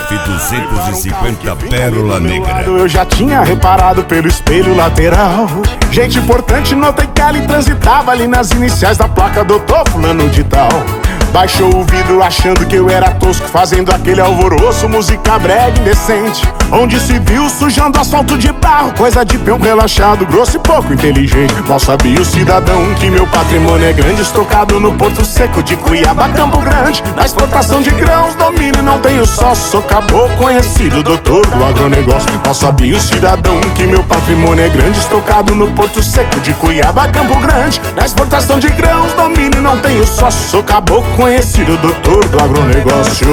F250 Pérola Negra. Eu já tinha reparado pelo espelho lateral. Gente importante, notei que ela transitava ali nas iniciais da placa doutor fulano de tal. Baixou o vidro achando que eu era tosco, fazendo aquele alvoroço, música brega indecente. Onde se viu sujando asfalto de barro, coisa de peão relaxado, grosso e pouco inteligente. Mal sabia o cidadão que meu patrimônio é grande, estocado no Porto Seco de Cuiabá, Campo Grande. Na exportação de grãos, domínio não tenho sócio, sou caboclo conhecido, doutor do agronegócio. Mal sabia o cidadão que meu patrimônio é grande, estocado no Porto Seco de Cuiabá, Campo Grande. Na exportação de grãos, domínio não tenho sócio, sou caboclo conhecido, doutor do agronegócio.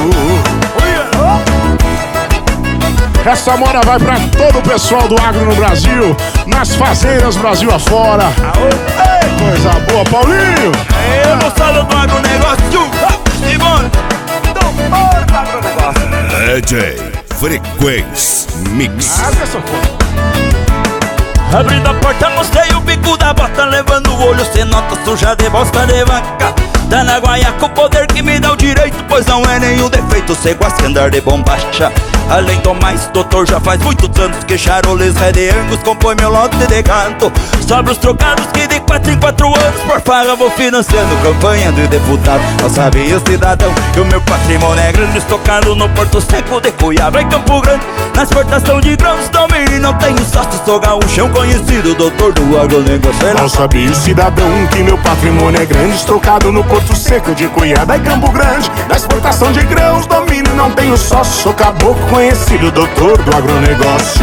Essa moda vai pra todo o pessoal do agro no Brasil, nas fazeiras Brasil afora. Ei, coisa boa, Paulinho! Eu não falo do agronegócio, Simone, doutor do agronegócio. DJ Frequência Mix. Abrindo a porta, mostrei o bico da bota, levando o olho, cê nota suja de bosta de vaca. Tá na guaiaca o poder que me dá o direito, pois não é nenhum defeito, cê gosta de andar de bombacha. Além do mais, doutor, já faz muitos anos que charoles Red Angus compõe meu lote de canto. Sobre os trocados que de 4 em 4 anos por farra vou financiando campanha de deputado. Não sabia, cidadão, que o meu patrimônio é grande, estocado no Porto Seco de Cuiabá, em Campo Grande. Na exportação de grãos, domínio não tenho sócio, sou gaúchão conhecido, doutor do agronegócio. Não sabia o cidadão que meu patrimônio é grande, estocado no Porto Seco de Cuiabá, em Campo Grande. Na exportação de grãos, domínio não tenho sócio, sou caboclo conhecido, doutor do agronegócio.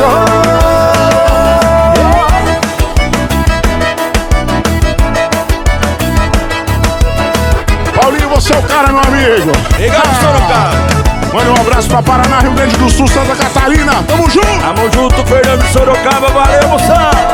Paulinho, você é o cara, meu amigo. Obrigado, Sorocaba. Manda um abraço pra Paraná, Rio Grande do Sul, Santa Catarina. Tamo junto. Tamo junto, Fernando Sorocaba. Valeu, moçada.